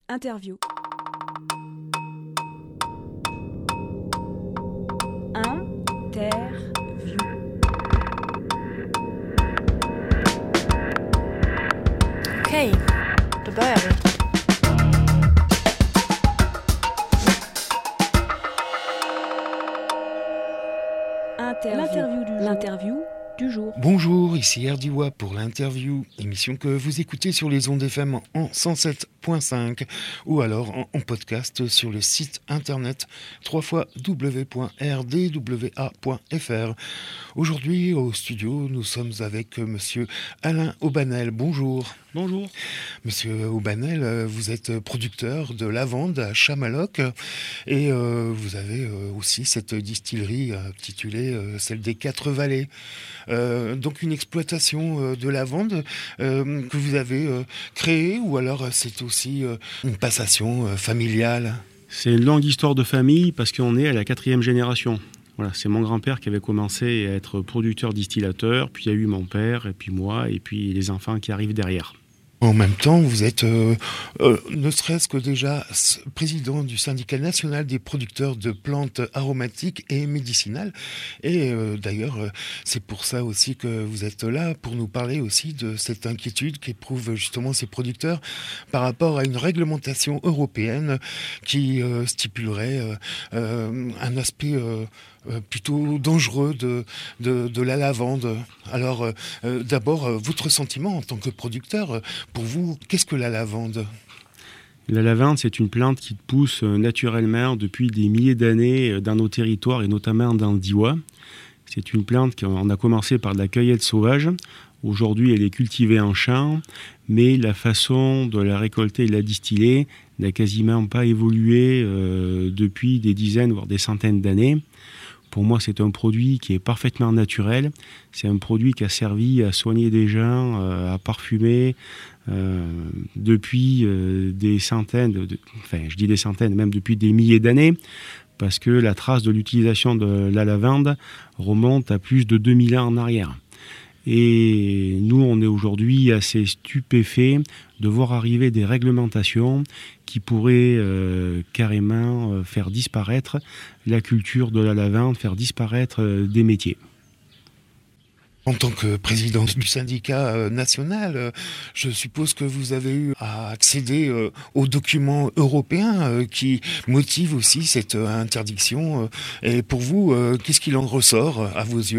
Interview. Okej, då börjar vi. L'interview du jour. Bonjour, ici Erdiwa pour l'interview, émission que vous écoutez sur les ondes FM en 107.5 ou alors en podcast sur le site internet www.rdwa.fr. Aujourd'hui au studio, nous sommes avec monsieur Alain Aubanel. Bonjour. Bonjour. Monsieur Aubanel, vous êtes producteur de lavande à Chamaloc et vous avez aussi cette distillerie intitulée celle des Quatre Vallées. Donc une exploitation de lavande que vous avez créée ou alors c'est aussi une passation familiale? C'est une longue histoire de famille parce qu'on est à la 4e génération. Voilà, c'est mon grand-père qui avait commencé à être producteur distillateur, puis il y a eu mon père, et puis moi, et puis les enfants qui arrivent derrière. En même temps, vous êtes ne serait-ce que déjà président du syndicat national des producteurs de plantes aromatiques et médicinales. Et d'ailleurs, c'est pour ça aussi que vous êtes là, pour nous parler aussi de cette inquiétude qu'éprouvent justement ces producteurs par rapport à une réglementation européenne qui stipulerait un aspect plutôt dangereux de la lavande. Alors, d'abord, votre sentiment en tant que producteur, pour vous, qu'est-ce que la lavande ? La lavande, c'est une plante qui pousse naturellement depuis des milliers d'années dans nos territoires et notamment dans le Diois. C'est une plante qu'on a commencé par de la cueillette sauvage. Aujourd'hui, elle est cultivée en champ, mais la façon de la récolter et de la distiller n'a quasiment pas évolué depuis des dizaines, voire des centaines d'années. Pour moi, c'est un produit qui est parfaitement naturel. C'est un produit qui a servi à soigner des gens, à parfumer depuis des centaines, je dis des centaines, même depuis des milliers d'années, parce que la trace de l'utilisation de la lavande remonte à plus de 2000 ans en arrière. Et nous, on est aujourd'hui assez stupéfaits de voir arriver des réglementations qui pourraient carrément faire disparaître la culture de la lavande, faire disparaître des métiers. En tant que président du syndicat national, je suppose que vous avez eu à accéder aux documents européens qui motivent aussi cette interdiction. Et pour vous, qu'est-ce qu'il en ressort à vos yeux ?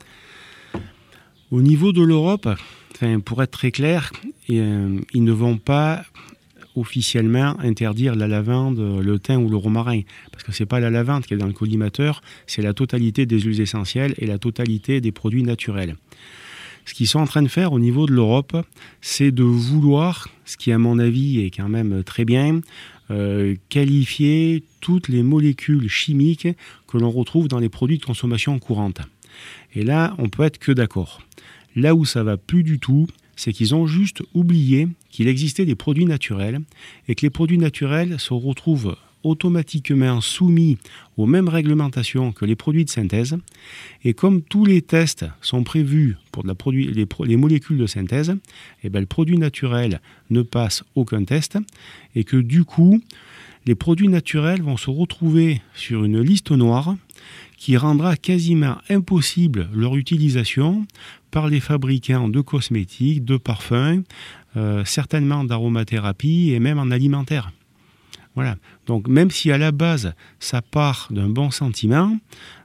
Au niveau de l'Europe, pour être très clair, ils ne vont pas officiellement interdire la lavande, le thym ou le romarin. Parce que ce n'est pas la lavande qui est dans le collimateur, c'est la totalité des huiles essentielles et la totalité des produits naturels. Ce qu'ils sont en train de faire au niveau de l'Europe, c'est de vouloir, ce qui à mon avis est quand même très bien, qualifier toutes les molécules chimiques que l'on retrouve dans les produits de consommation courante. Et là, on peut être que d'accord. Là où ça va plus du tout, c'est qu'ils ont juste oublié qu'il existait des produits naturels et que les produits naturels se retrouvent automatiquement soumis aux mêmes réglementations que les produits de synthèse. Et comme tous les tests sont prévus pour les molécules de synthèse, le produit naturel ne passe aucun test et que du coup, les produits naturels vont se retrouver sur une liste noire qui rendra quasiment impossible leur utilisation par les fabricants de cosmétiques, de parfums, certainement d'aromathérapie et même en alimentaire. Voilà. Donc même si à la base ça part d'un bon sentiment,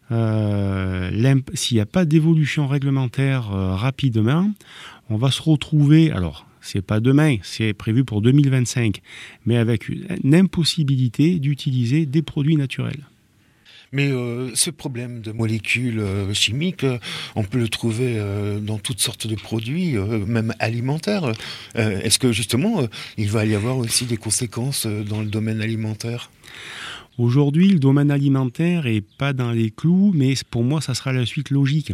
s'il n'y a pas d'évolution réglementaire rapidement, on va se retrouver, alors c'est pas demain, c'est prévu pour 2025, mais avec une impossibilité d'utiliser des produits naturels. Mais ce problème de molécules chimiques, on peut le trouver dans toutes sortes de produits, même alimentaires. Est-ce que justement, il va y avoir aussi des conséquences dans le domaine alimentaire ? Aujourd'hui, le domaine alimentaire n'est pas dans les clous, mais pour moi, ça sera la suite logique.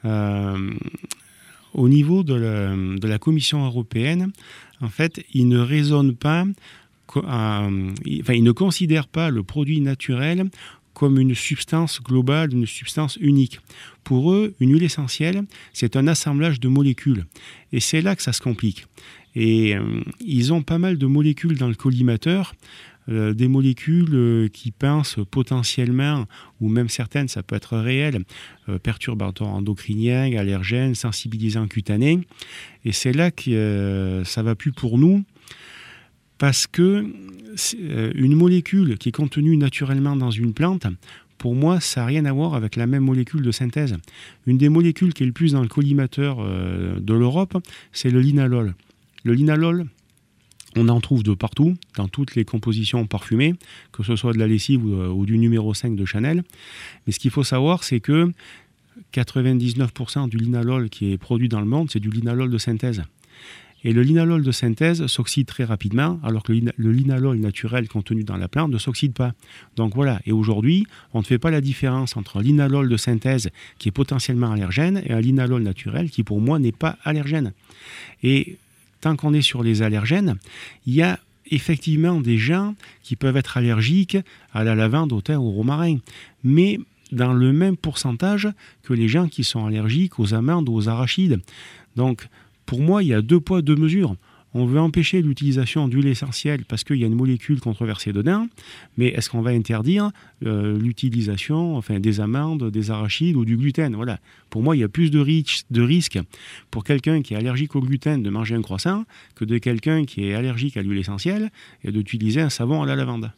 Au niveau de la Commission européenne, en fait, ils ne raisonnent pas, ils ne considèrent pas le produit naturel comme une substance globale, une substance unique. Pour eux, une huile essentielle, c'est un assemblage de molécules. Et c'est là que ça se complique. Et ils ont pas mal de molécules dans le collimateur, des molécules qui pensent potentiellement, ou même certaines, ça peut être réel, perturbateurs endocriniens, allergènes, sensibilisants cutanés. Et c'est là que ça va plus pour nous, parce que une molécule qui est contenue naturellement dans une plante, pour moi, ça n'a rien à voir avec la même molécule de synthèse. Une des molécules qui est le plus dans le collimateur de l'Europe, c'est le linalol. Le linalol, on en trouve de partout, dans toutes les compositions parfumées, que ce soit de la lessive ou du numéro 5 de Chanel. Mais ce qu'il faut savoir, c'est que 99% du linalol qui est produit dans le monde, c'est du linalol de synthèse. Et le linalol de synthèse s'oxyde très rapidement, alors que le linalol naturel contenu dans la plante ne s'oxyde pas. Donc voilà, et aujourd'hui, on ne fait pas la différence entre un linalol de synthèse qui est potentiellement allergène et un linalol naturel qui, pour moi, n'est pas allergène. Et tant qu'on est sur les allergènes, il y a effectivement des gens qui peuvent être allergiques à la lavande, au thym, au romarin, mais dans le même pourcentage que les gens qui sont allergiques aux amandes ou aux arachides. Donc, pour moi, il y a 2 poids, 2 mesures. On veut empêcher l'utilisation d'huile essentielle parce qu'il y a une molécule controversée dedans, mais est-ce qu'on va interdire l'utilisation des amandes, des arachides ou du gluten? Voilà. Pour moi, il y a plus de risque pour quelqu'un qui est allergique au gluten de manger un croissant que de quelqu'un qui est allergique à l'huile essentielle et d'utiliser un savon à la lavande.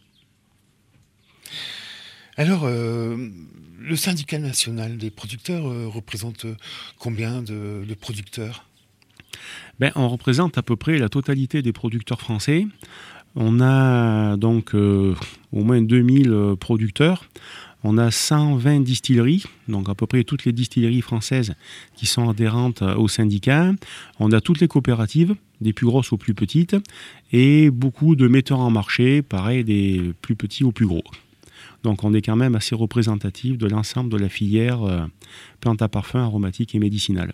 Alors, le syndicat national des producteurs représente combien de producteurs ? On représente à peu près la totalité des producteurs français. On a donc au moins 2000 producteurs. On a 120 distilleries, donc à peu près toutes les distilleries françaises qui sont adhérentes au syndicat. On a toutes les coopératives, des plus grosses aux plus petites, et beaucoup de metteurs en marché, pareil, des plus petits aux plus gros. Donc on est quand même assez représentatif de l'ensemble de la filière plantes à parfum, aromatiques et médicinales.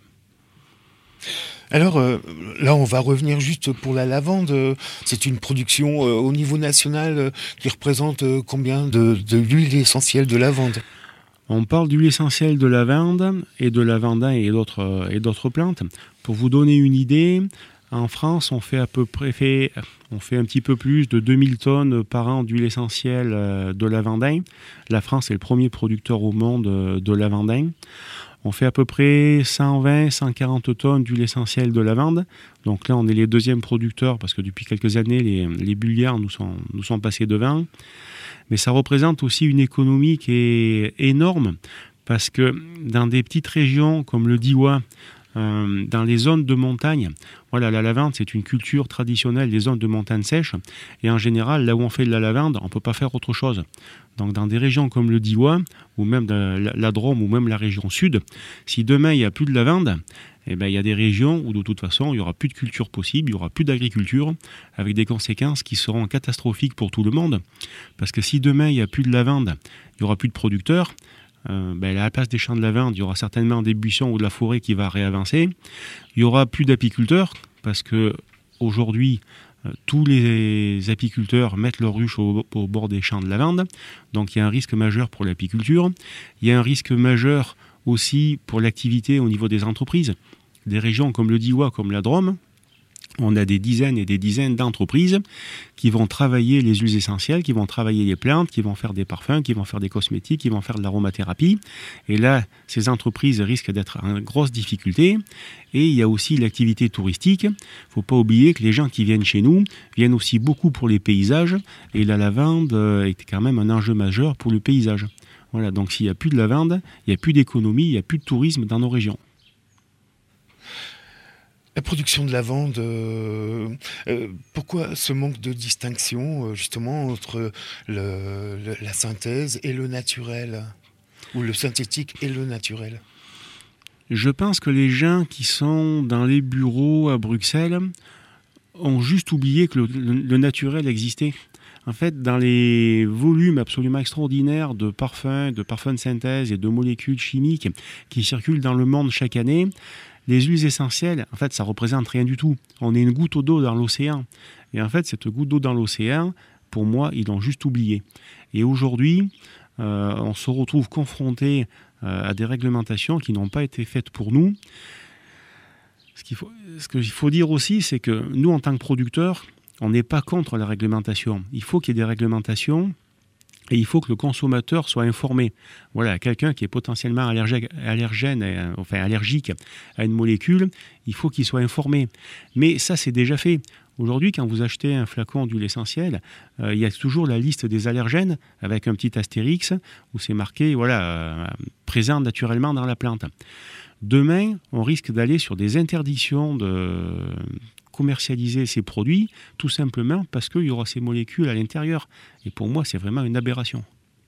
Alors là, on va revenir juste pour la lavande. C'est une production au niveau national qui représente combien de l'huile essentielle de lavande ? On parle d'huile essentielle de lavande et de lavandin et d'autres plantes. Pour vous donner une idée, en France, on fait un petit peu plus de 2000 tonnes par an d'huile essentielle de lavandin. La France est le premier producteur au monde de lavandin. On fait à peu près 120-140 tonnes d'huile essentielle de lavande. Donc là, on est les deuxièmes producteurs parce que depuis quelques années, les Bulgares nous sont passés devant. Mais ça représente aussi une économie qui est énorme parce que dans des petites régions comme le Diois, dans les zones de montagne, voilà, la lavande, c'est une culture traditionnelle des zones de montagne sèche. Et en général, là où on fait de la lavande, on ne peut pas faire autre chose. Donc dans des régions comme le Diois, ou même la Drôme, ou même la région sud, si demain il n'y a plus de lavande, il y a des régions où de toute façon, il n'y aura plus de culture possible, il n'y aura plus d'agriculture, avec des conséquences qui seront catastrophiques pour tout le monde. Parce que si demain il n'y a plus de lavande, il n'y aura plus de producteurs, à la place des champs de lavande, il y aura certainement des buissons ou de la forêt qui va réavancer. Il n'y aura plus d'apiculteurs, parce que aujourd'hui, tous les apiculteurs mettent leurs ruches au bord des champs de lavande. Donc il y a un risque majeur pour l'apiculture. Il y a un risque majeur aussi pour l'activité au niveau des entreprises. Des régions comme le Diois, comme la Drôme, on a des dizaines et des dizaines d'entreprises qui vont travailler les huiles essentielles, qui vont travailler les plantes, qui vont faire des parfums, qui vont faire des cosmétiques, qui vont faire de l'aromathérapie. Et là, ces entreprises risquent d'être en grosse difficulté. Et il y a aussi l'activité touristique. Il ne faut pas oublier que les gens qui viennent chez nous viennent aussi beaucoup pour les paysages. Et la lavande est quand même un enjeu majeur pour le paysage. Voilà, donc s'il n'y a plus de lavande, il n'y a plus d'économie, il n'y a plus de tourisme dans nos régions. La production de lavande, pourquoi ce manque de distinction justement entre la synthèse et le naturel, ou le synthétique et le naturel ? Je pense que les gens qui sont dans les bureaux à Bruxelles ont juste oublié que le naturel existait. En fait, dans les volumes absolument extraordinaires de parfums de synthèse et de molécules chimiques qui circulent dans le monde chaque année, les huiles essentielles, en fait, ça représente rien du tout. On est une goutte d'eau dans l'océan. Et en fait, cette goutte d'eau dans l'océan, pour moi, ils l'ont juste oublié. Et aujourd'hui, on se retrouve confronté à des réglementations qui n'ont pas été faites pour nous. Ce qu'il faut dire aussi, c'est que nous, en tant que producteurs, on n'est pas contre la réglementation. Il faut qu'il y ait des réglementations et il faut que le consommateur soit informé. Voilà, quelqu'un qui est potentiellement allergique à une molécule, il faut qu'il soit informé. Mais ça, c'est déjà fait. Aujourd'hui, quand vous achetez un flacon d'huile essentielle, il y a toujours la liste des allergènes avec un petit astérix où c'est marqué présent naturellement dans la plante. Demain, on risque d'aller sur des interdictions de commercialiser ces produits, tout simplement parce qu'il y aura ces molécules à l'intérieur. Et pour moi, c'est vraiment une aberration.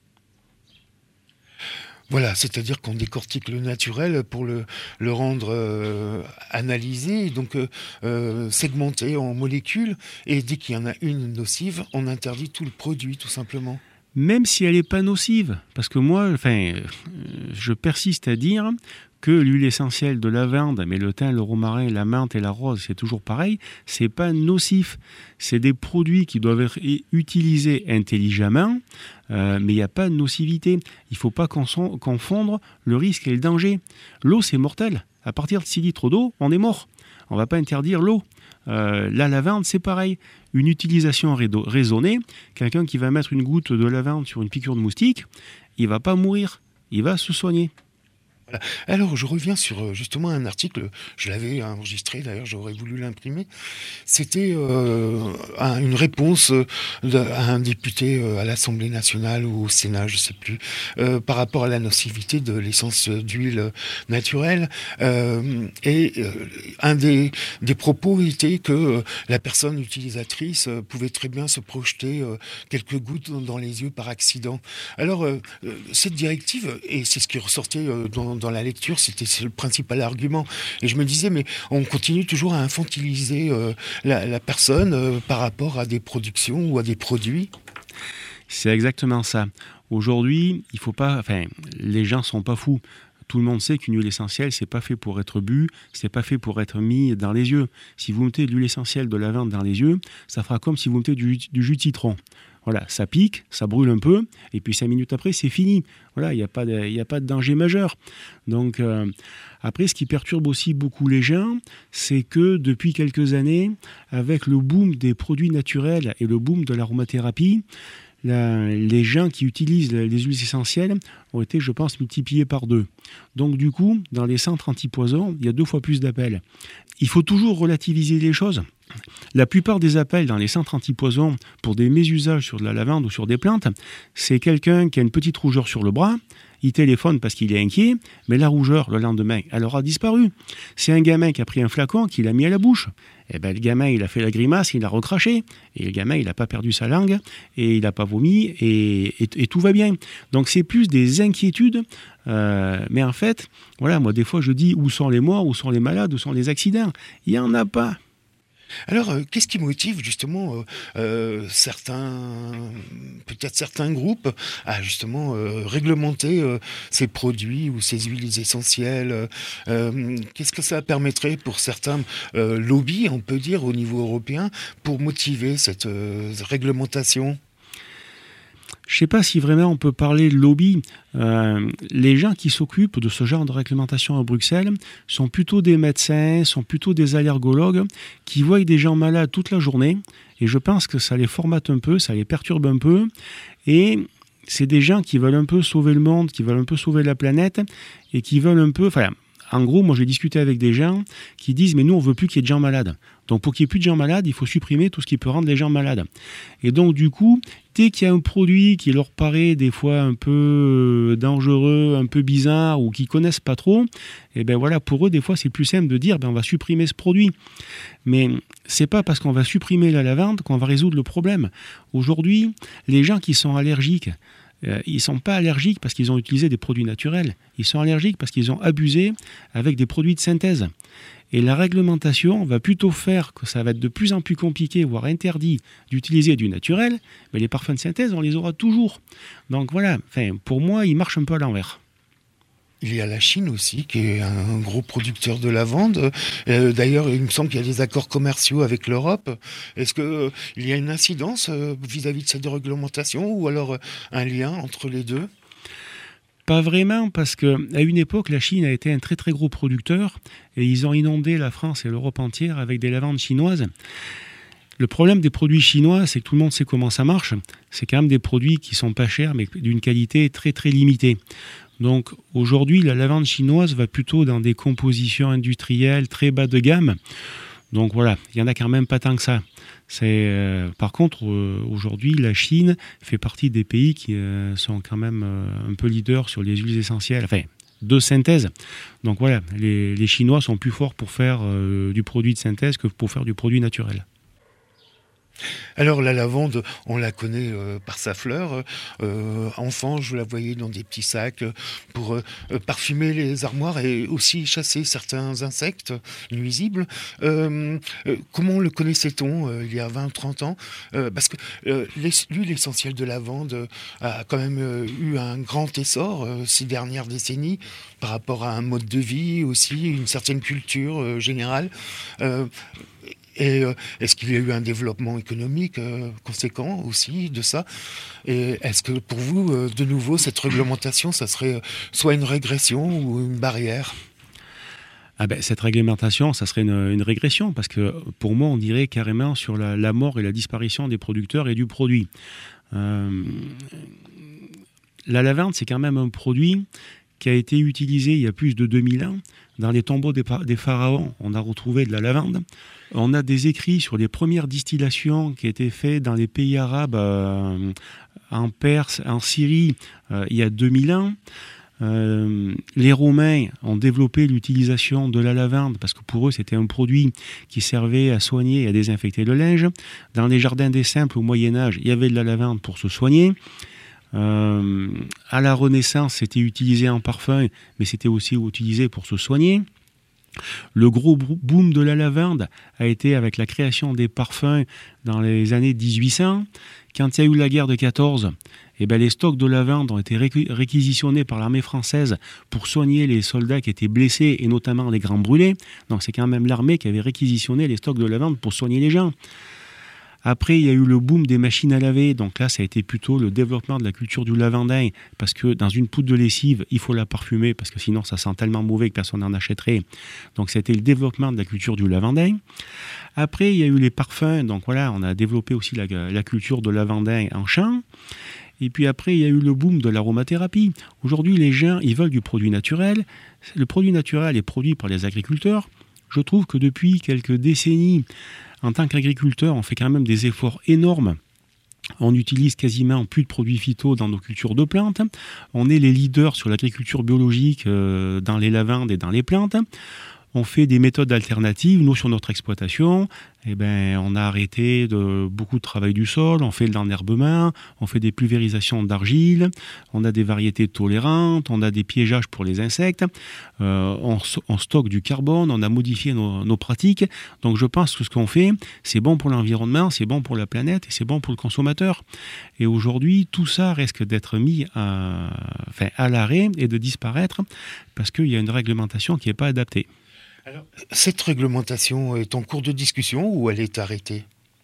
Voilà, c'est-à-dire qu'on décortique le naturel pour le rendre analysé, donc segmenté en molécules, et dès qu'il y en a une nocive, on interdit tout le produit, tout simplement. Même si elle n'est pas nocive, parce que moi, je persiste à dire que l'huile essentielle de lavande, mais le thym, le romarin, la menthe et la rose, c'est toujours pareil, c'est pas nocif. C'est des produits qui doivent être utilisés intelligemment, mais il n'y a pas de nocivité. Il ne faut pas confondre le risque et le danger. L'eau, c'est mortel. À partir de 6 litres d'eau, on est mort. On ne va pas interdire l'eau. La lavande, c'est pareil. Une utilisation raisonnée, quelqu'un qui va mettre une goutte de lavande sur une piqûre de moustique, il ne va pas mourir, il va se soigner. Voilà. Alors, je reviens sur justement un article, je l'avais enregistré, d'ailleurs j'aurais voulu l'imprimer. C'était une réponse à un député à l'Assemblée nationale ou au Sénat, je ne sais plus, par rapport à la nocivité de l'essence d'huile naturelle. Un des propos était que la personne utilisatrice pouvait très bien se projeter quelques gouttes dans les yeux par accident. Alors, cette directive, et c'est ce qui ressortait dans la lecture, c'est le principal argument. Et je me disais, mais on continue toujours à infantiliser la personne par rapport à des productions ou à des produits. C'est exactement ça. Aujourd'hui, il faut pas. Les gens sont pas fous. Tout le monde sait qu'une huile essentielle, c'est pas fait pour être bu, c'est pas fait pour être mis dans les yeux. Si vous mettez de l'huile essentielle de lavande dans les yeux, ça fera comme si vous mettez du jus de citron. Voilà, ça pique, ça brûle un peu, et puis 5 minutes après, c'est fini. Voilà, il n'y a pas de danger majeur. Donc, après, ce qui perturbe aussi beaucoup les gens, c'est que depuis quelques années, avec le boom des produits naturels et le boom de l'aromathérapie, les gens qui utilisent les huiles essentielles ont été, je pense, multipliés par 2. Donc du coup, dans les centres antipoison, il y a 2 fois plus d'appels. Il faut toujours relativiser les choses. La plupart des appels dans les centres antipoison pour des mésusages sur de la lavande ou sur des plantes, c'est quelqu'un qui a une petite rougeur sur le bras, il téléphone parce qu'il est inquiet, mais la rougeur, le lendemain, elle aura disparu. C'est un gamin qui a pris un flacon, qui l'a mis à la bouche. Eh ben, le gamin, il a fait la grimace, il a recraché, et le gamin, il n'a pas perdu sa langue, et il n'a pas vomi, et tout va bien. Donc c'est plus des inquiétudes, mais en fait, voilà, moi des fois je dis où sont les morts, où sont les malades, où sont les accidents. Il n'y en a pas. Alors, qu'est-ce qui motive justement certains groupes à justement réglementer ces produits ou ces huiles essentielles qu'est-ce que ça permettrait pour certains lobbies, on peut dire, au niveau européen, pour motiver cette réglementation ? Je ne sais pas si vraiment on peut parler de lobby. Les gens qui s'occupent de ce genre de réglementation à Bruxelles sont plutôt des médecins, sont plutôt des allergologues qui voient des gens malades toute la journée. Et je pense que ça les formate un peu, ça les perturbe un peu. Et c'est des gens qui veulent un peu sauver le monde, qui veulent un peu sauver la planète et qui veulent un peu... En gros, moi j'ai discuté avec des gens qui disent « mais nous on veut plus qu'il y ait de gens malades ». Donc pour qu'il n'y ait plus de gens malades, il faut supprimer tout ce qui peut rendre les gens malades. Et donc du coup, dès qu'il y a un produit qui leur paraît des fois un peu dangereux, un peu bizarre ou qu'ils ne connaissent pas trop, et ben voilà, pour eux des fois c'est plus simple de dire on va supprimer ce produit. Mais c'est pas parce qu'on va supprimer la lavande qu'on va résoudre le problème. Aujourd'hui, les gens qui sont allergiques, ils ne sont pas allergiques parce qu'ils ont utilisé des produits naturels. Ils sont allergiques parce qu'ils ont abusé avec des produits de synthèse. Et la réglementation va plutôt faire que ça va être de plus en plus compliqué, voire interdit, d'utiliser du naturel. Mais les parfums de synthèse, on les aura toujours. Donc voilà, pour moi, ils marchent un peu à l'envers. Il y a la Chine aussi, qui est un gros producteur de lavande. D'ailleurs, il me semble qu'il y a des accords commerciaux avec l'Europe. Est-ce qu'il y a une incidence vis-à-vis de cette réglementation ou alors un lien entre les deux? Pas vraiment, parce qu'à une époque, la Chine a été un très très gros producteur et ils ont inondé la France et l'Europe entière avec des lavandes chinoises. Le problème des produits chinois, c'est que tout le monde sait comment ça marche. C'est quand même des produits qui sont pas chers, mais d'une qualité très très limitée. Donc aujourd'hui, la lavande chinoise va plutôt dans des compositions industrielles très bas de gamme. Donc voilà, il n'y en a quand même pas tant que ça. Par contre, aujourd'hui, la Chine fait partie des pays qui sont quand même un peu leaders sur les huiles essentielles, enfin, de synthèse. Donc voilà, les Chinois sont plus forts pour faire du produit de synthèse que pour faire du produit naturel. Alors la lavande, on la connaît par sa fleur. Enfant, je la voyais dans des petits sacs pour parfumer les armoires et aussi chasser certains insectes nuisibles. Comment le connaissait-on il y a 20-30 ans? Parce que l'huile essentielle de lavande a quand même eu un grand essor ces dernières décennies par rapport à un mode de vie aussi, une certaine culture générale. Et est-ce qu'il y a eu un développement économique conséquent aussi de ça? Et est-ce que pour vous, de nouveau, cette réglementation, ça serait soit une régression ou une barrière? Cette réglementation, ça serait une régression, parce que pour moi, on dirait carrément sur la mort et la disparition des producteurs et du produit. La lavande, c'est quand même un produit qui a été utilisé il y a plus de 2000 ans. Dans les tombeaux des pharaons, on a retrouvé de la lavande. On a des écrits sur les premières distillations qui étaient faites dans les pays arabes, en Perse, en Syrie, il y a 2000 ans. Les Romains ont développé l'utilisation de la lavande parce que pour eux c'était un produit qui servait à soigner et à désinfecter le linge. Dans les jardins des simples au Moyen-Âge, il y avait de la lavande pour se soigner. À la Renaissance, c'était utilisé en parfum, mais c'était aussi utilisé pour se soigner. Le gros boom de la lavande a été avec la création des parfums dans les années 1800. Quand il y a eu la guerre de 14, les stocks de lavande ont été réquisitionnés par l'armée française pour soigner les soldats qui étaient blessés et notamment les grands brûlés. Donc c'est quand même l'armée qui avait réquisitionné les stocks de lavande pour soigner les gens. Après, il y a eu le boom des machines à laver. Donc là, ça a été plutôt le développement de la culture du lavandin. Parce que dans une poudre de lessive, il faut la parfumer parce que sinon, ça sent tellement mauvais que personne n'en achèterait. Donc, c'était le développement de la culture du lavandin. Après, il y a eu les parfums. Donc voilà, on a développé aussi la culture de lavandin en champ. Et puis après, il y a eu le boom de l'aromathérapie. Aujourd'hui, les gens, ils veulent du produit naturel. Le produit naturel est produit par les agriculteurs. Je trouve que depuis quelques décennies, en tant qu'agriculteur, on fait quand même des efforts énormes. On utilise quasiment plus de produits phyto dans nos cultures de plantes. On est les leaders sur l'agriculture biologique dans les lavandes et dans les plantes. On fait des méthodes alternatives. Nous, sur notre exploitation, on a arrêté beaucoup de travail du sol. On fait de l'enherbement, on fait des pulvérisations d'argile, on a des variétés tolérantes, on a des piégeages pour les insectes, on stocke du carbone, on a modifié nos pratiques. Donc je pense que ce qu'on fait, c'est bon pour l'environnement, c'est bon pour la planète et c'est bon pour le consommateur. Et aujourd'hui, tout ça risque d'être mis à l'arrêt et de disparaître parce qu'il y a une réglementation qui n'est pas adaptée. Alors, cette réglementation est en cours de discussion ou elle est arrêtée?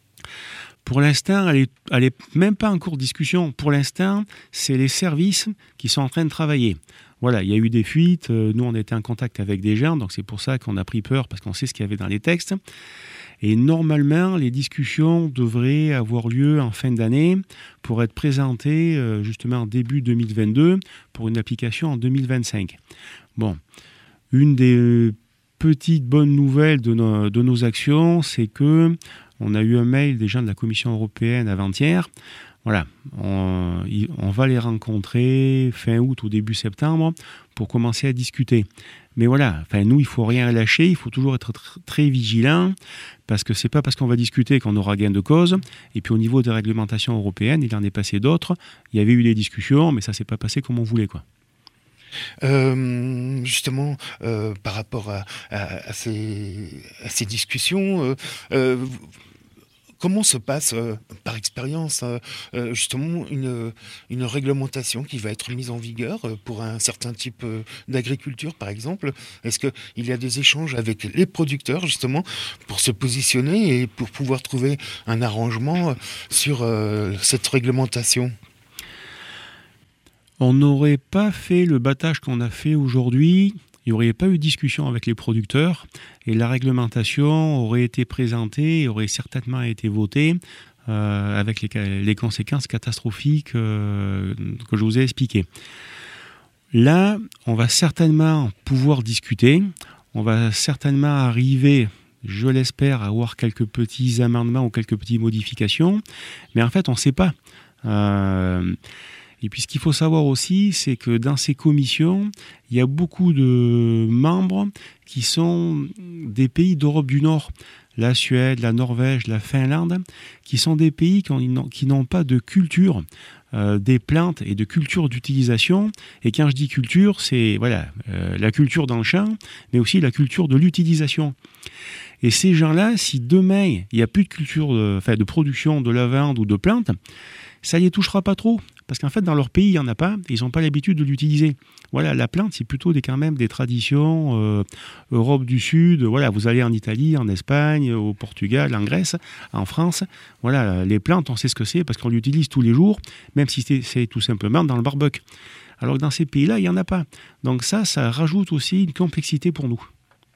Pour l'instant, elle est même pas en cours de discussion. Pour l'instant, c'est les services qui sont en train de travailler. Voilà, il y a eu des fuites. Nous, on était en contact avec des gens, donc c'est pour ça qu'on a pris peur, parce qu'on sait ce qu'il y avait dans les textes. Et normalement, les discussions devraient avoir lieu en fin d'année pour être présentées justement en début 2022 pour une application en 2025. Bon, une des petite bonne nouvelle de nos actions, c'est que on a eu un mail des gens de la Commission européenne avant-hier. Voilà, on va les rencontrer fin août ou début septembre pour commencer à discuter. Mais voilà, nous, il faut rien lâcher, il faut toujours être très vigilant parce que c'est pas parce qu'on va discuter qu'on aura gain de cause. Et puis au niveau des réglementations européennes, il en est passé d'autres. Il y avait eu des discussions, mais ça s'est pas passé comme on voulait, quoi. Justement, par rapport à ces discussions, comment se passe, par expérience, justement, une réglementation qui va être mise en vigueur pour un certain type d'agriculture, par exemple? Est-ce qu'il y a des échanges avec les producteurs, justement, pour se positionner et pour pouvoir trouver un arrangement sur cette réglementation? On n'aurait pas fait le battage qu'on a fait aujourd'hui, il n'y aurait pas eu de discussion avec les producteurs et la réglementation aurait été présentée, aurait certainement été votée avec les conséquences catastrophiques que je vous ai expliquées. Là, on va certainement pouvoir discuter, on va certainement arriver, je l'espère, à avoir quelques petits amendements ou quelques petites modifications, mais en fait, on ne sait pas. Et puis ce qu'il faut savoir aussi, c'est que dans ces commissions, il y a beaucoup de membres qui sont des pays d'Europe du Nord, la Suède, la Norvège, la Finlande, qui sont des pays qui n'ont pas de culture des plantes et de culture d'utilisation. Et quand je dis culture, c'est la culture dans le champ, mais aussi la culture de l'utilisation. Et ces gens-là, si demain, il n'y a plus de culture de production de lavande ou de plantes, ça ne les touchera pas trop. Parce qu'en fait, dans leur pays, il n'y en a pas, et ils n'ont pas l'habitude de l'utiliser. Voilà, la plante, c'est plutôt quand même des traditions Europe du Sud. Voilà, vous allez en Italie, en Espagne, au Portugal, en Grèce, en France. Voilà, les plantes, on sait ce que c'est parce qu'on l'utilise tous les jours, même si c'est tout simplement dans le barbecue. Alors que dans ces pays-là, il n'y en a pas. Donc ça rajoute aussi une complexité pour nous.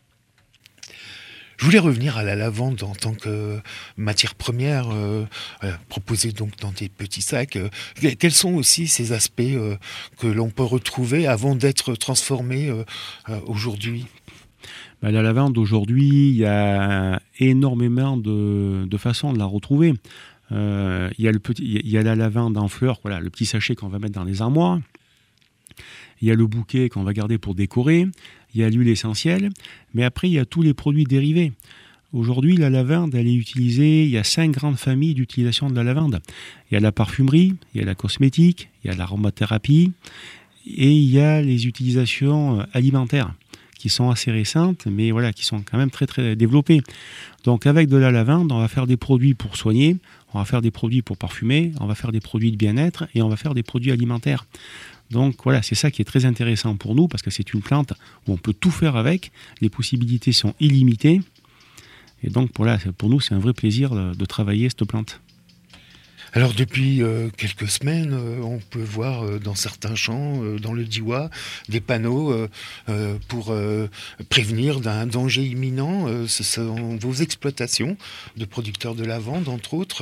Je voulais revenir à la lavande en tant que matière première proposée donc dans des petits sacs. Quels sont aussi ces aspects que l'on peut retrouver avant d'être transformés aujourd'hui? La lavande aujourd'hui, il y a énormément de façons de la retrouver. Il y a la lavande en fleurs, voilà, le petit sachet qu'on va mettre dans les armoires. Il y a le bouquet qu'on va garder pour décorer. Il y a l'huile essentielle, mais après, il y a tous les produits dérivés. Aujourd'hui, la lavande, elle est utilisée, il y a 5 grandes familles d'utilisation de la lavande. Il y a la parfumerie, il y a la cosmétique, il y a l'aromathérapie, et il y a les utilisations alimentaires, qui sont assez récentes, mais voilà, qui sont quand même très, très développées. Donc, avec de la lavande, on va faire des produits pour soigner, on va faire des produits pour parfumer, on va faire des produits de bien-être, et on va faire des produits alimentaires. Donc voilà, c'est ça qui est très intéressant pour nous parce que c'est une plante où on peut tout faire avec, les possibilités sont illimitées et donc pour nous c'est un vrai plaisir de travailler cette plante. Alors depuis quelques semaines, on peut voir dans certains champs, dans le Diois, des panneaux pour prévenir d'un danger imminent. Ce sont vos exploitations de producteurs de lavande entre autres.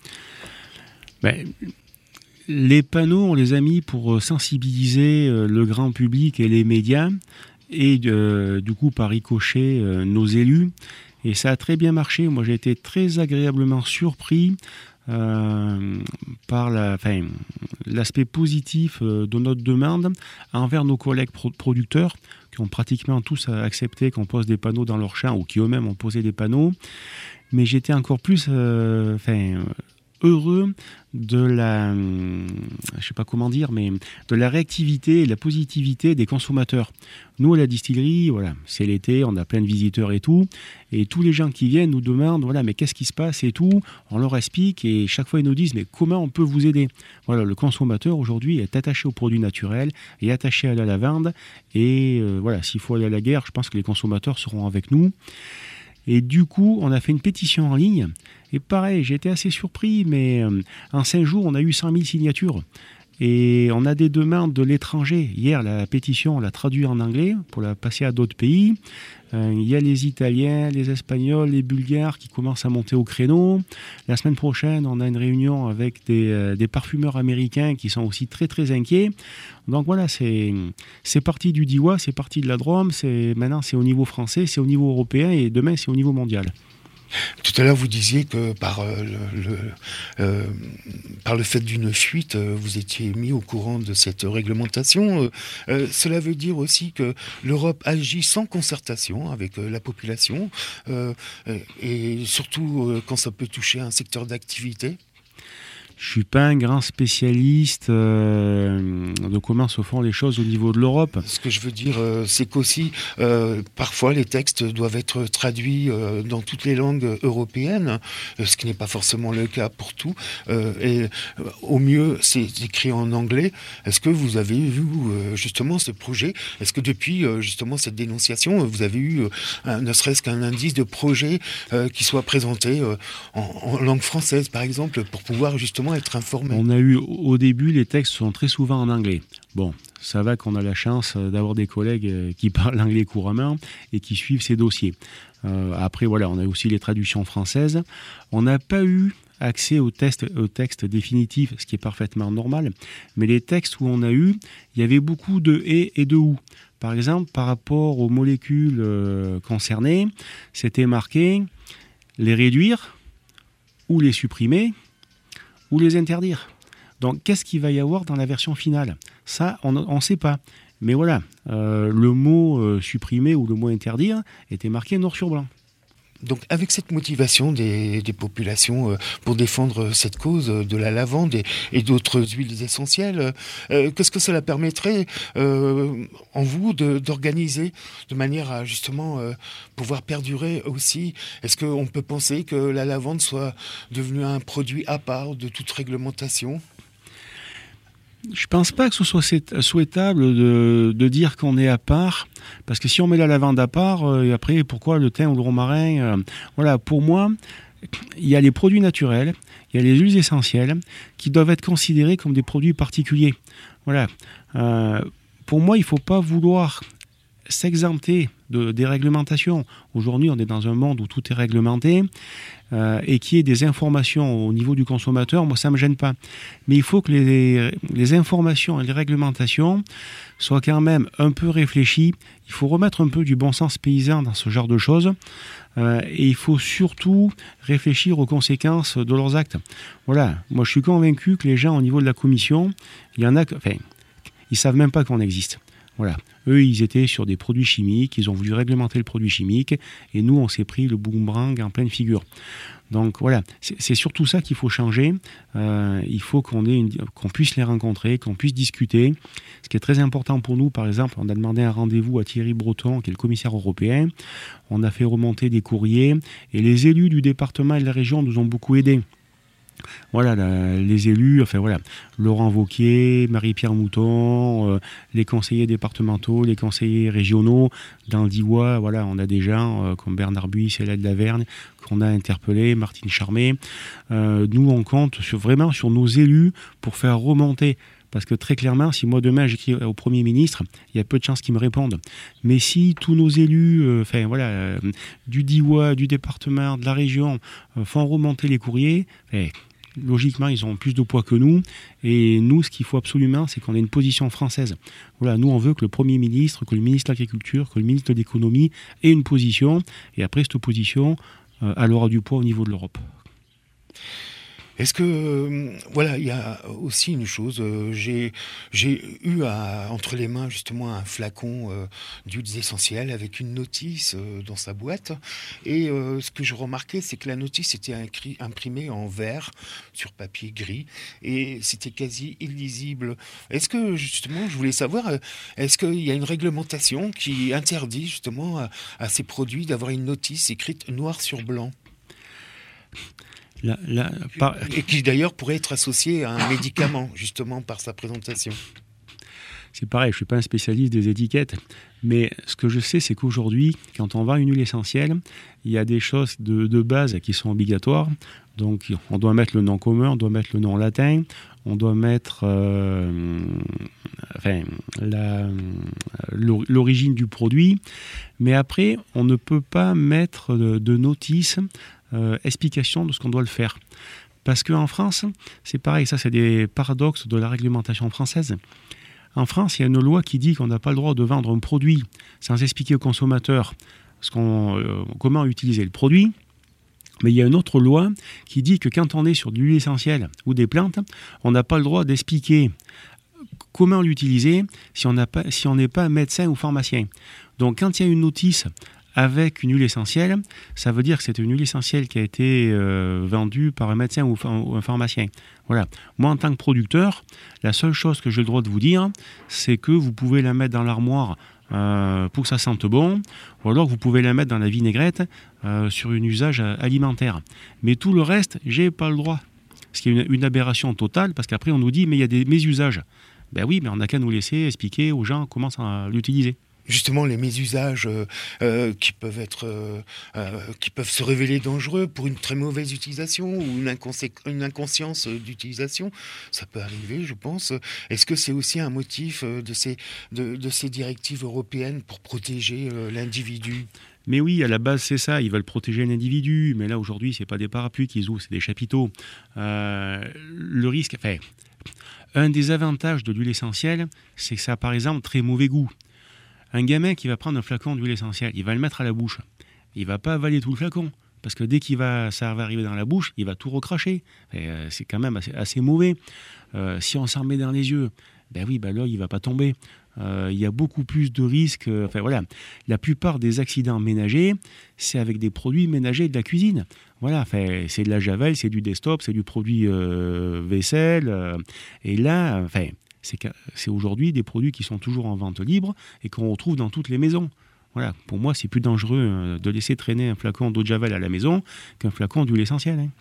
Les panneaux, on les a mis pour sensibiliser le grand public et les médias et du coup par ricochet nos élus. Et ça a très bien marché. Moi, j'ai été très agréablement surpris par l'aspect positif de notre demande envers nos collègues producteurs qui ont pratiquement tous accepté qu'on pose des panneaux dans leur champ ou qui eux-mêmes ont posé des panneaux. Mais j'étais encore plus heureux de de la réactivité et de la positivité des consommateurs. Nous, à la distillerie, voilà, c'est l'été, on a plein de visiteurs et tout, et tous les gens qui viennent nous demandent, voilà, mais qu'est-ce qui se passe et tout, on leur explique, et chaque fois ils nous disent, mais comment on peut vous aider? Voilà, le consommateur aujourd'hui est attaché aux produits naturels, est attaché à la lavande, et voilà, s'il faut aller à la guerre, je pense que les consommateurs seront avec nous. Et du coup, on a fait une pétition en ligne. Et pareil, j'ai été assez surpris, mais en 5 jours, on a eu 100 000 signatures. Et on a des demandes de l'étranger. Hier, la pétition, on l'a traduite en anglais pour la passer à d'autres pays. Il y a les Italiens, les Espagnols, les Bulgares qui commencent à monter au créneau. La semaine prochaine, on a une réunion avec des parfumeurs américains qui sont aussi très très inquiets. Donc voilà, c'est parti du Diois, c'est parti de la Drôme. Maintenant, c'est au niveau français, c'est au niveau européen et demain, c'est au niveau mondial. Tout à l'heure, vous disiez que par le fait d'une fuite, vous étiez mis au courant de cette réglementation. Cela veut dire aussi que l'Europe agit sans concertation avec la population, et surtout quand ça peut toucher un secteur d'activité. Je suis pas un grand spécialiste de comment se font les choses au niveau de l'Europe. Ce que je veux dire, c'est qu'aussi, parfois, les textes doivent être traduits dans toutes les langues européennes, ce qui n'est pas forcément le cas pour tout. Et au mieux, c'est écrit en anglais. Est-ce que vous avez vu justement ce projet? Est-ce que depuis justement cette dénonciation, vous avez eu ne serait-ce qu'un indice de projet qui soit présenté en langue française, par exemple, pour pouvoir justement être informé? On a eu au début, les textes sont très souvent en anglais. Bon, ça va qu'on a la chance d'avoir des collègues qui parlent anglais couramment et qui suivent ces dossiers. Après, voilà, on a aussi les traductions françaises. On n'a pas eu accès au texte définitif, ce qui est parfaitement normal. Mais les textes où on a eu, il y avait beaucoup de « et » de « ou ». Par exemple, par rapport aux molécules concernées, c'était marqué les réduire ou les supprimer ou les interdire. Donc, qu'est-ce qu'il va y avoir dans la version finale? Ça, on ne sait pas. Mais voilà, le mot supprimer ou le mot interdire était marqué noir sur blanc. Donc avec cette motivation des populations pour défendre cette cause de la lavande et d'autres huiles essentielles, qu'est-ce que cela permettrait en vous d'organiser de manière à justement pouvoir perdurer aussi? Est-ce qu'on peut penser que la lavande soit devenue un produit à part de toute réglementation? Je pense pas que ce soit souhaitable de dire qu'on est à part, parce que si on met la lavande à part, après pourquoi le thym ou le romarin voilà, pour moi, il y a les produits naturels, il y a les huiles essentielles qui doivent être considérés comme des produits particuliers. Voilà. Pour moi, il ne faut pas vouloir s'exempter des réglementations. Aujourd'hui, on est dans un monde où tout est réglementé et qu'il y ait des informations au niveau du consommateur, moi, ça ne me gêne pas. Mais il faut que les informations et les réglementations soient quand même un peu réfléchies. Il faut remettre un peu du bon sens paysan dans ce genre de choses. Et il faut surtout réfléchir aux conséquences de leurs actes. Voilà. Moi, je suis convaincu que les gens, au niveau de la commission, il y en a... Enfin, ils ne savent même pas qu'on existe. Voilà. Eux, ils étaient sur des produits chimiques, ils ont voulu réglementer le produit chimique, et nous, on s'est pris le boomerang en pleine figure. Donc voilà, c'est surtout ça qu'il faut changer. Il faut qu'on puisse les rencontrer, qu'on puisse discuter. Ce qui est très important pour nous, par exemple, on a demandé un rendez-vous à Thierry Breton, qui est le commissaire européen. On a fait remonter des courriers, et les élus du département et de la région nous ont beaucoup aidés. Voilà, les élus, enfin voilà, Laurent Wauquiez, Marie-Pierre Mouton, les conseillers départementaux, les conseillers régionaux, dans le Diois, voilà, on a des gens comme Bernard Buis et Hélène Laverne qu'on a interpellés, Martine Charmé. Nous, on compte vraiment sur nos élus pour faire remonter. Parce que très clairement, si moi demain j'écris au Premier ministre, il y a peu de chances qu'ils me répondent. Mais si tous nos élus, du Diois, du département, de la région, font remonter les courriers, logiquement, ils ont plus de poids que nous. Et nous, ce qu'il faut absolument, c'est qu'on ait une position française. Voilà, nous, on veut que le Premier ministre, que le ministre de l'Agriculture, que le ministre de l'Économie ait une position. Et après, cette position, elle aura du poids au niveau de l'Europe. Est-ce que, voilà, il y a aussi une chose, j'ai eu entre les mains justement un flacon d'huiles essentielles avec une notice dans sa boîte, et ce que je remarquais, c'est que la notice était imprimée en vert sur papier gris, et c'était quasi illisible. Est-ce que justement, je voulais savoir, est-ce qu'il y a une réglementation qui interdit justement à ces produits d'avoir une notice écrite noir sur blanc ? Et qui d'ailleurs pourrait être associé à un médicament, justement, par sa présentation. C'est pareil, je ne suis pas un spécialiste des étiquettes, mais ce que je sais, c'est qu'aujourd'hui, quand on vend une huile essentielle, il y a des choses de base qui sont obligatoires. Donc, on doit mettre le nom commun, on doit mettre le nom latin, on doit mettre l'origine du produit, mais après, on ne peut pas mettre de notice explication de ce qu'on doit le faire. Parce qu'en France, c'est pareil, ça c'est des paradoxes de la réglementation française. En France, il y a une loi qui dit qu'on n'a pas le droit de vendre un produit sans expliquer au consommateur comment utiliser le produit. Mais il y a une autre loi qui dit que quand on est sur de l'huile essentielle ou des plantes, on n'a pas le droit d'expliquer comment l'utiliser si on n'est pas médecin ou pharmacien. Donc quand il y a une notice avec une huile essentielle, ça veut dire que c'est une huile essentielle qui a été vendue par un médecin ou un pharmacien. Voilà. Moi, en tant que producteur, la seule chose que j'ai le droit de vous dire, c'est que vous pouvez la mettre dans l'armoire pour que ça sente bon, ou alors que vous pouvez la mettre dans la vinaigrette sur un usage alimentaire. Mais tout le reste, j'ai pas le droit. Ce qui est une aberration totale, parce qu'après on nous dit mais il y a des mésusages. Ben oui, mais on n'a qu'à nous laisser expliquer aux gens comment l'utiliser. Justement, les mésusages qui peuvent se révéler dangereux pour une très mauvaise utilisation ou une inconscience d'utilisation, ça peut arriver, je pense. Est-ce que c'est aussi un motif de ces directives européennes pour protéger l'individu ? Mais oui, à la base, c'est ça. Ils veulent protéger l'individu. Mais là, aujourd'hui, ce n'est pas des parapluies qu'ils ouvrent, c'est des chapiteaux. Le risque... Enfin, un des avantages de l'huile essentielle, c'est que ça a, par exemple, très mauvais goût. Un gamin qui va prendre un flacon d'huile essentielle, il va le mettre à la bouche. Il ne va pas avaler tout le flacon. Parce que dès ça va arriver dans la bouche, il va tout recracher. C'est quand même assez mauvais. Si on s'en met dans les yeux, ben oui, ben l'œil, il ne va pas tomber. Il y a beaucoup plus de risques. Voilà. La plupart des accidents ménagers, c'est avec des produits ménagers de la cuisine. Voilà, c'est de la javel, c'est du desktop, c'est du produit vaisselle. Et là, c'est aujourd'hui des produits qui sont toujours en vente libre et qu'on retrouve dans toutes les maisons. Voilà. Pour moi, c'est plus dangereux de laisser traîner un flacon d'eau de javel à la maison qu'un flacon d'huile essentielle. Hein.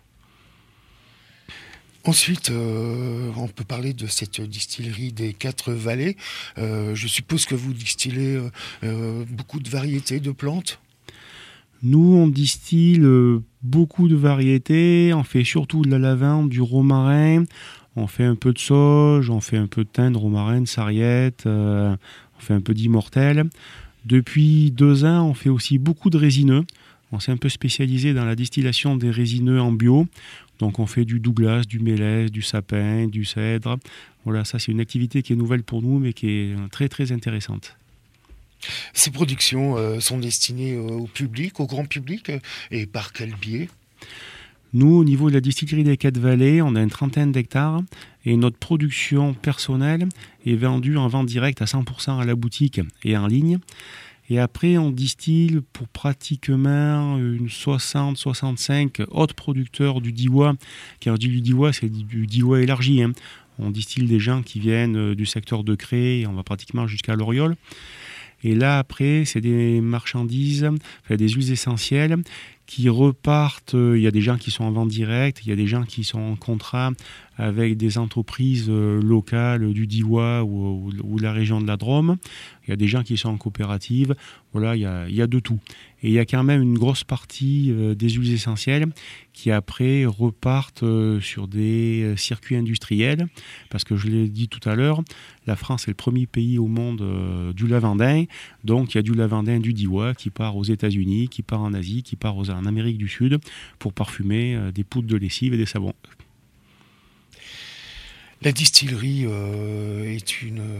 Ensuite, on peut parler de cette distillerie des 4 vallées. Je suppose que vous distillez beaucoup de variétés de plantes. Nous, on distille beaucoup de variétés. On fait surtout de la lavande, du romarin. On fait un peu de sauge, on fait un peu de thym, de romarin, de sarriette. On fait un peu d'immortel. Depuis 2 ans, on fait aussi beaucoup de résineux. On s'est un peu spécialisé dans la distillation des résineux en bio. Donc on fait du Douglas, du mélèze, du sapin, du cèdre. Voilà, ça c'est une activité qui est nouvelle pour nous, mais qui est très très intéressante. Ces productions sont destinées au public, au grand public, et par quel biais ? Nous, au niveau de la distillerie des 4 vallées, on a une 30aine d'hectares et notre production personnelle est vendue en vente directe à 100% à la boutique et en ligne. Et après, on distille pour pratiquement une 60-65 autres producteurs du Diois. Car du Diois, c'est du Diois élargi. Hein. On distille des gens qui viennent du secteur de Cré et on va pratiquement jusqu'à l'Oriole. Et là, après, c'est des marchandises, des huiles essentielles qui repartent. Il y a des gens qui sont en vente directe, il y a des gens qui sont en contrat avec des entreprises locales du Diois ou de la région de la Drôme. Il y a des gens qui sont en coopérative. Voilà, il y a de tout. Et il y a quand même une grosse partie des huiles essentielles qui après repartent sur des circuits industriels. Parce que je l'ai dit tout à l'heure, la France est le premier pays au monde du lavandin. Donc il y a du lavandin du Diois qui part aux États-Unis, qui part en Asie, qui part en Amérique du Sud pour parfumer des poudres de lessive et des savons. La distillerie est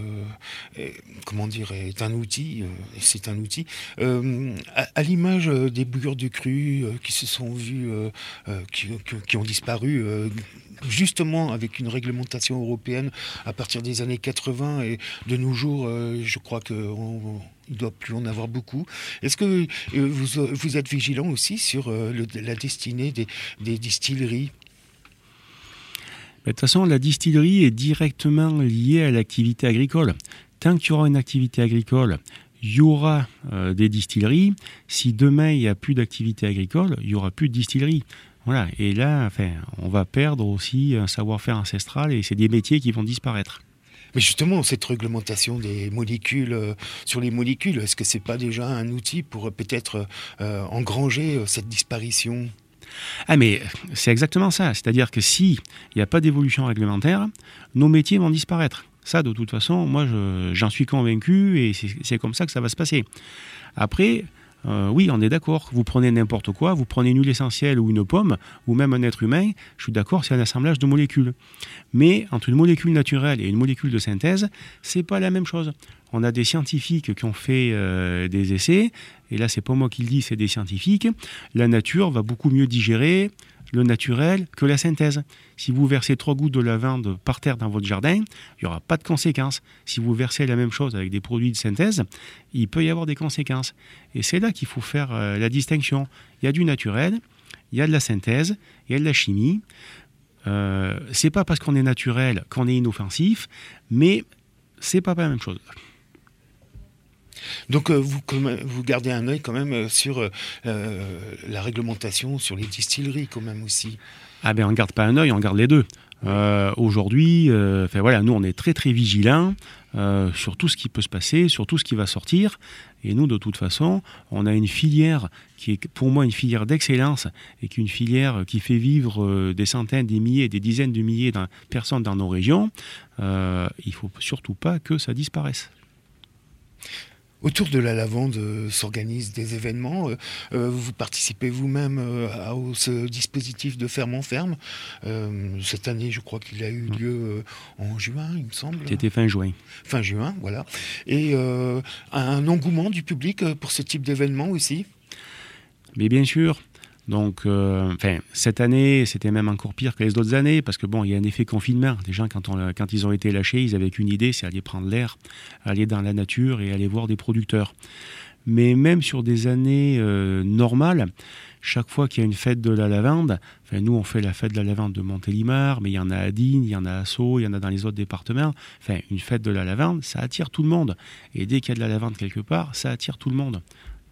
un outil. C'est un outil. À l'image des bouilleurs de cru qui se sont vus, qui ont disparu, justement avec une réglementation européenne à partir des années 80 et de nos jours, je crois qu'il ne doit plus en avoir beaucoup. Est-ce que vous êtes vigilant aussi sur la destinée des distilleries ? De toute façon, la distillerie est directement liée à l'activité agricole. Tant qu'il y aura une activité agricole, il y aura des distilleries. Si demain, il n'y a plus d'activité agricole, il n'y aura plus de distillerie. Voilà. Et là, on va perdre aussi un savoir-faire ancestral et c'est des métiers qui vont disparaître. Mais justement, cette réglementation des molécules, sur les molécules, est-ce que ce n'est pas déjà un outil pour peut-être engranger cette disparition ? Ah mais c'est exactement ça, c'est-à-dire que s'il n'y a pas d'évolution réglementaire, nos métiers vont disparaître. Ça, de toute façon, moi j'en suis convaincu et c'est comme ça que ça va se passer. Après, oui, on est d'accord, vous prenez n'importe quoi, vous prenez une huile essentielle ou une pomme, ou même un être humain, je suis d'accord, c'est un assemblage de molécules. Mais entre une molécule naturelle et une molécule de synthèse, c'est pas la même chose. On a des scientifiques qui ont fait des essais, et là c'est pas moi qui le dis, c'est des scientifiques. La nature va beaucoup mieux digérer le naturel que la synthèse. Si vous versez 3 gouttes de lavande par terre dans votre jardin, il n'y aura pas de conséquences. Si vous versez la même chose avec des produits de synthèse, il peut y avoir des conséquences. Et c'est là qu'il faut faire la distinction. Il y a du naturel, il y a de la synthèse, il y a de la chimie. C'est pas parce qu'on est naturel qu'on est inoffensif, mais c'est pas la même chose. Donc vous gardez un œil quand même sur la réglementation, sur les distilleries quand même aussi. Ah ben on ne garde pas un œil, on garde les deux. Aujourd'hui, nous on est très très vigilants sur tout ce qui peut se passer, sur tout ce qui va sortir. Et nous, de toute façon, on a une filière qui est pour moi une filière d'excellence et qui est une filière qui fait vivre des centaines, des milliers, des dizaines de milliers de personnes dans nos régions. Il ne faut surtout pas que ça disparaisse. Autour de la lavande s'organisent des événements. Vous participez vous-même à ce dispositif de ferme en ferme. Cette année, je crois qu'il a eu lieu en juin, il me semble. C'était fin juin. Fin juin, voilà. Et un engouement du public pour ce type d'événement aussi. Mais bien sûr. Donc, cette année, c'était même encore pire que les autres années, parce que il y a un effet confinement. Les gens, quand ils ont été lâchés, ils avaient qu'une idée, c'est aller prendre l'air, aller dans la nature et aller voir des producteurs. Mais même sur des années normales, chaque fois qu'il y a une fête de la lavande, nous, on fait la fête de la lavande de Montélimar, mais il y en a à Digne, il y en a à Sceaux, il y en a dans les autres départements. Une fête de la lavande, ça attire tout le monde. Et dès qu'il y a de la lavande quelque part, ça attire tout le monde.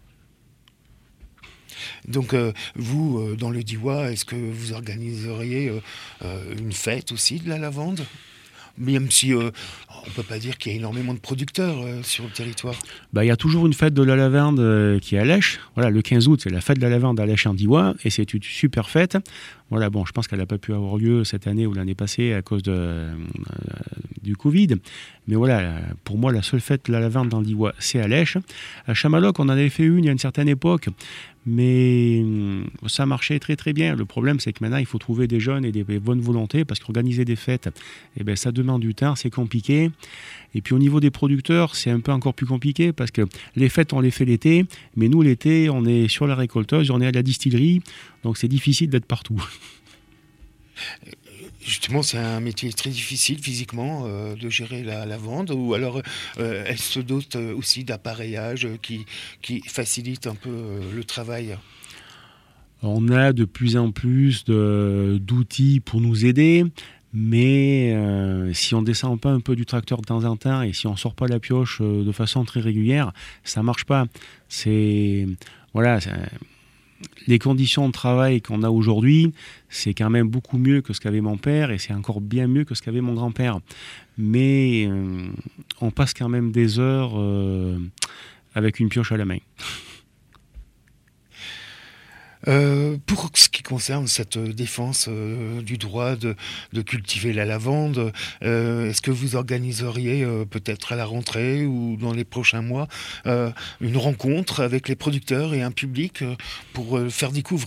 Donc vous, dans le Diois, est-ce que vous organiseriez une fête aussi de la lavande ? Même si on ne peut pas dire qu'il y a énormément de producteurs sur le territoire. Il y a toujours une fête de la lavande qui est à Lèche. Voilà, le 15 août, c'est la fête de la lavande à Lèche en Diois, et c'est une super fête. Voilà, je pense qu'elle n'a pas pu avoir lieu cette année ou l'année passée à cause du Covid. Mais voilà, pour moi, la seule fête de la lavande dans le Diois, c'est à Lèche. À Chamaloc, on en avait fait une il y a une certaine époque, mais ça marchait très très bien. Le problème, c'est que maintenant, il faut trouver des jeunes et des bonnes volontés, parce qu'organiser des fêtes, ça demande du temps, c'est compliqué. Et puis au niveau des producteurs, c'est un peu encore plus compliqué, parce que les fêtes, on les fait l'été, mais nous, l'été, on est sur la récolteuse, on est à la distillerie, donc c'est difficile d'être partout. Justement, c'est un métier très difficile physiquement de gérer la lavande, ou alors elle se dote aussi d'appareillage qui facilite un peu le travail. On a de plus en plus d'outils pour nous aider, mais si on ne descend pas un peu du tracteur de temps en temps et si on ne sort pas la pioche de façon très régulière, ça ne marche pas. Les conditions de travail qu'on a aujourd'hui, c'est quand même beaucoup mieux que ce qu'avait mon père, et c'est encore bien mieux que ce qu'avait mon grand-père. Mais on passe quand même des heures avec une pioche à la main. Pour ce qui concerne cette défense du droit de cultiver la lavande, est-ce que vous organiseriez peut-être à la rentrée ou dans les prochains mois une rencontre avec les producteurs et un public pour faire découvrir ?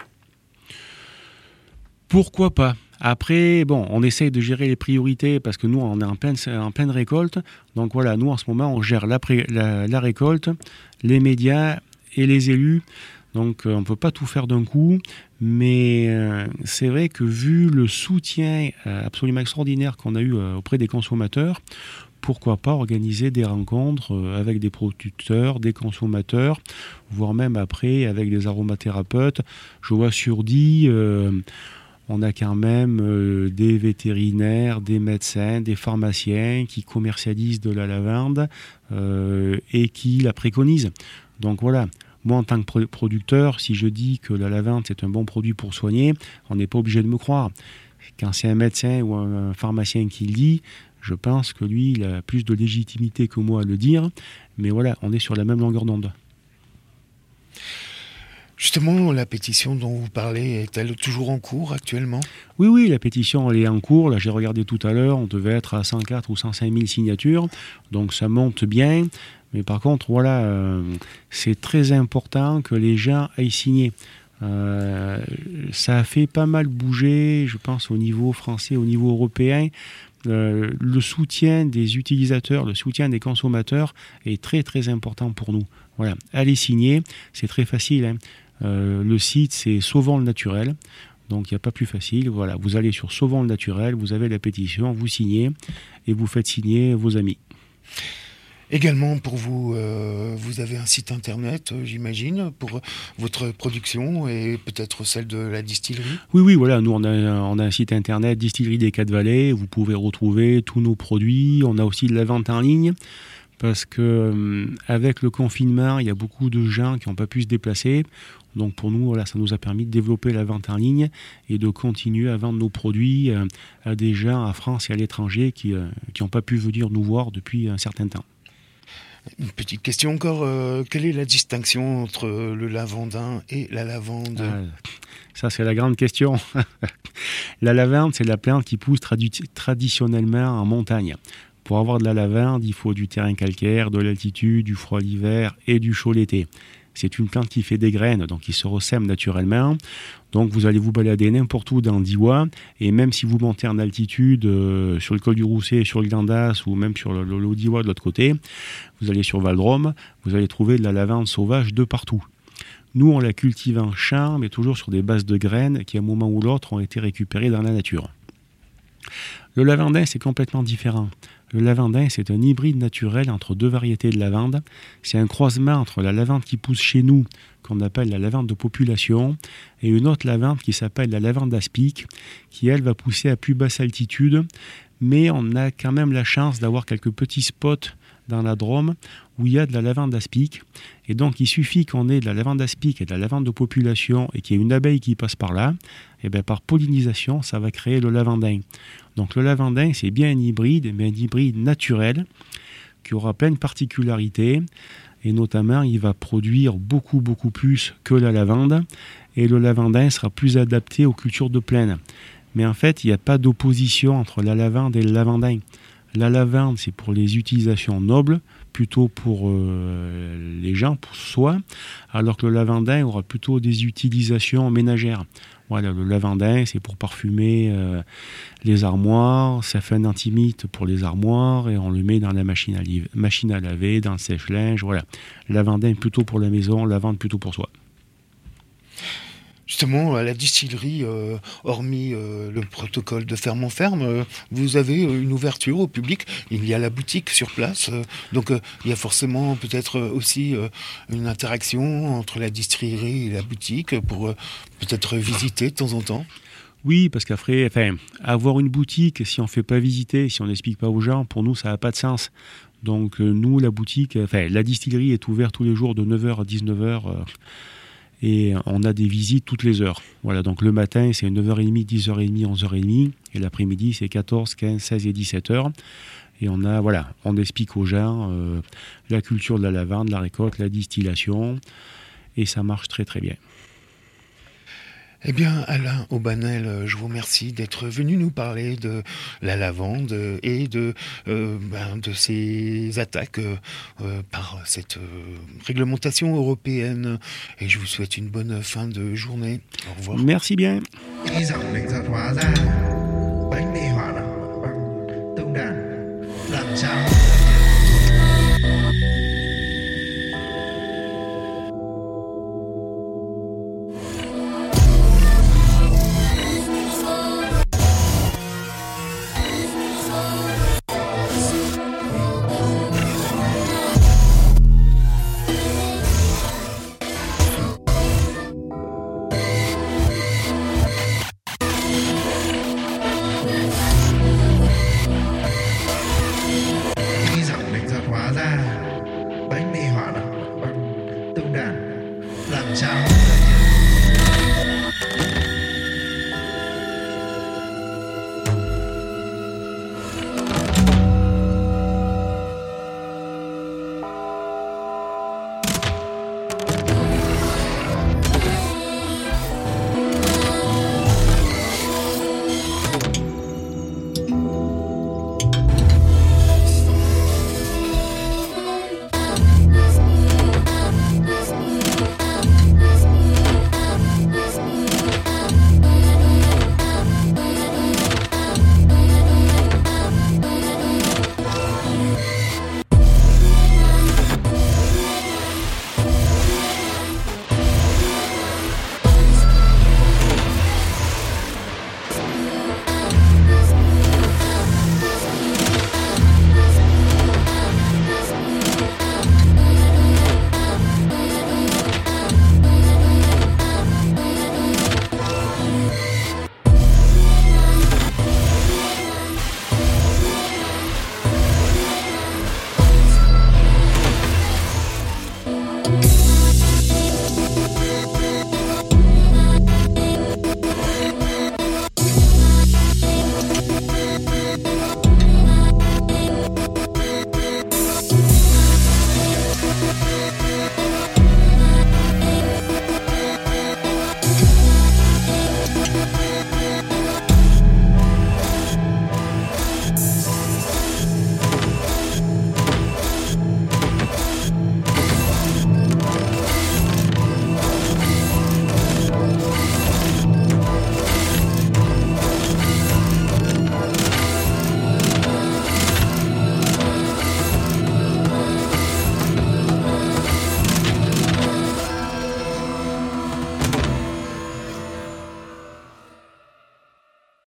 Pourquoi pas ? Après, on essaye de gérer les priorités parce que nous, on est en pleine récolte. Donc voilà, nous, en ce moment, on gère la récolte, les médias et les élus. Donc on ne peut pas tout faire d'un coup, mais c'est vrai que vu le soutien absolument extraordinaire qu'on a eu auprès des consommateurs, pourquoi pas organiser des rencontres avec des producteurs, des consommateurs, voire même après avec des aromathérapeutes. Je vois sur Die, on a quand même des vétérinaires, des médecins, des pharmaciens qui commercialisent de la lavande et qui la préconisent. Donc voilà. Moi, en tant que producteur, si je dis que la lavande, c'est un bon produit pour soigner, on n'est pas obligé de me croire. Quand c'est un médecin ou un pharmacien qui le dit, je pense que lui, il a plus de légitimité que moi à le dire. Mais voilà, on est sur la même longueur d'onde. Justement, la pétition dont vous parlez, est-elle toujours en cours actuellement ? Oui, la pétition, elle est en cours. Là, j'ai regardé tout à l'heure, on devait être à 104 ou 105 000 signatures. Donc, ça monte bien. Mais par contre, c'est très important que les gens aillent signer. Ça a fait pas mal bouger, je pense, au niveau français, au niveau européen. Le soutien des utilisateurs, le soutien des consommateurs est très très important pour nous. Voilà, allez signer, c'est très facile. Le site, c'est Sauvons le naturel. Donc il n'y a pas plus facile. Voilà, vous allez sur Sauvons le naturel, vous avez la pétition, vous signez et vous faites signer vos amis. Également, pour vous, vous avez un site internet, j'imagine, pour votre production et peut-être celle de la distillerie. Oui, voilà. Nous, on a un site internet, Distillerie des Quatre Vallées. Vous pouvez retrouver tous nos produits. On a aussi de la vente en ligne. Parce que avec le confinement, il y a beaucoup de gens qui n'ont pas pu se déplacer. Donc pour nous, voilà, ça nous a permis de développer la vente en ligne et de continuer à vendre nos produits à des gens à France et à l'étranger qui n'ont pas pu venir nous voir depuis un certain temps. Une petite question encore, quelle est la distinction entre le lavandin et la lavande ? Ça, c'est la grande question. La lavande, c'est la plante qui pousse traditionnellement en montagne. Pour avoir de la lavande, il faut du terrain calcaire, de l'altitude, du froid l'hiver et du chaud l'été. C'est une plante qui fait des graines, donc qui se ressème naturellement. Donc vous allez vous balader n'importe où dans Diois, et même si vous montez en altitude sur le col du Rousset, sur le Glandas, ou même sur le Diois de l'autre côté, vous allez sur Val-Drôme, vous allez trouver de la lavande sauvage de partout. Nous, on la cultive en champ, mais toujours sur des bases de graines qui, à un moment ou l'autre, ont été récupérées dans la nature. Le lavandin, c'est complètement différent. Le lavandin, c'est un hybride naturel entre deux variétés de lavande. C'est un croisement entre la lavande qui pousse chez nous, qu'on appelle la lavande de population, et une autre lavande qui s'appelle la lavande aspic, qui, elle, va pousser à plus basse altitude. Mais on a quand même la chance d'avoir quelques petits spots dans la Drôme où il y a de la lavande aspic. Et donc, il suffit qu'on ait de la lavande aspic et de la lavande de population et qu'il y ait une abeille qui passe par là, et bien par pollinisation, ça va créer le lavandin. Donc, le lavandin, c'est bien un hybride, mais un hybride naturel qui aura plein de particularités. Et notamment, il va produire beaucoup plus que la lavande. Et le lavandin sera plus adapté aux cultures de plaine. Mais en fait, il n'y a pas d'opposition entre la lavande et le lavandin. La lavande, c'est pour les utilisations nobles, plutôt pour les gens, pour soi, alors que le lavandin aura plutôt des utilisations ménagères. Voilà, le lavandin, c'est pour parfumer les armoires, ça fait un antimite pour les armoires et on le met dans la machine à laver, dans le sèche-linge, voilà. Le lavandin plutôt pour la maison, la lavande plutôt pour soi. Justement, à la distillerie, hormis le protocole de ferme en ferme, vous avez une ouverture au public. Il y a la boutique sur place. Donc, il y a forcément peut-être aussi une interaction entre la distillerie et la boutique pour peut-être visiter de temps en temps. Oui, parce qu'après, avoir une boutique, si on ne fait pas visiter, si on n'explique pas aux gens, pour nous, ça n'a pas de sens. Donc, nous, la boutique, la distillerie est ouverte tous les jours de 9h à 19h. Et on a des visites toutes les heures. Voilà, donc le matin, c'est 9h30, 10h30, 11h30. Et l'après-midi, c'est 14, 15, 16 et 17h. Et on explique aux gens la culture de la lavande, la récolte, la distillation. Et ça marche très très bien. Eh bien, Alain Aubanel, je vous remercie d'être venu nous parler de la lavande et de ces attaques par cette réglementation européenne. Et je vous souhaite une bonne fin de journée. Au revoir. Merci bien.